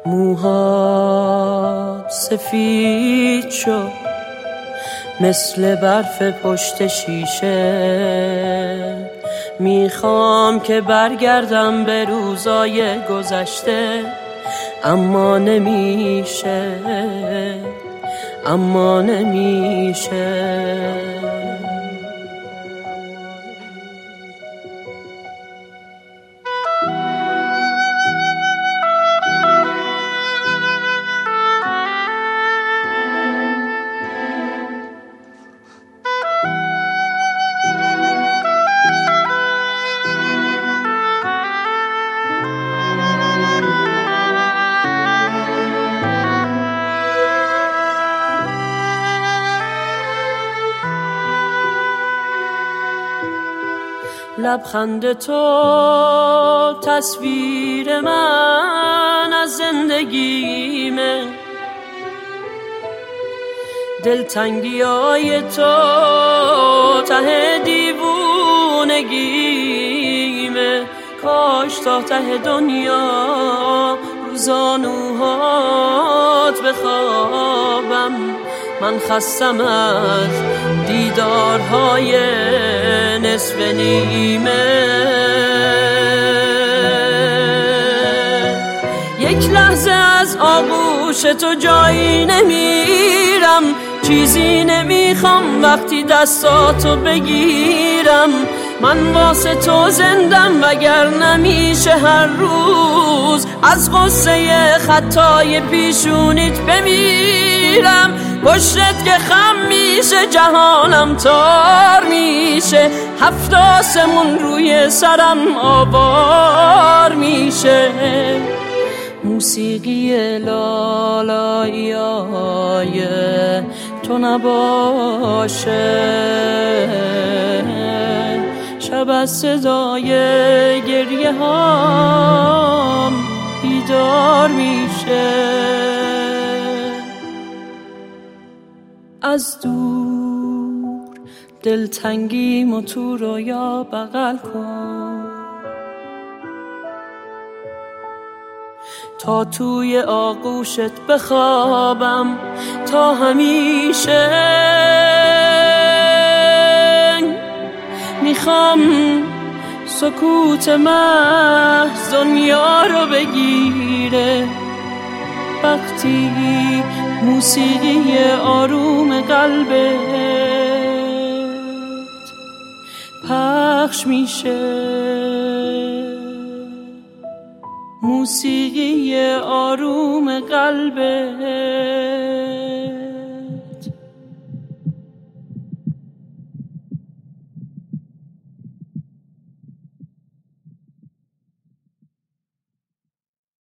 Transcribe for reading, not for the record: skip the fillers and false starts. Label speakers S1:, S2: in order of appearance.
S1: موهات سفید شد مثل برف پشت شیشه. میخوام که برگردم به روزای گذشته، اما نمیشه، اما نمیشه. لبخند تو تصویر من از زندگیمه، دلتنگیای تو ته دیوونگیمه. کاش تا ته دنیا روزانوهات بخوابم، من خستم از دیدارهای نصف نیمه. یک لحظه از آغوش تو جایی نمیرم، چیزی نمیخوام وقتی دستاتو بگیرم. من واسه تو زندم وگر نمیشه هر روز از غصه خطای پیشونیت بمیرم. پشتت که خم میشه جهانم تار میشه، 7 آسمون روی سرم آوار میشه. موسیقی لالاییای تو نباشه، شب از صدای گریه هام بیدار میشه. از دور دلتنگیمو تو رویا بغل کن، تا توی آغوشت بخوابم تا همیشه. میخوام سکوت محض دنیا رو بگیره، وقتی موسیقی آروم قلبت پخش میشه. موسیقی آروم قلبت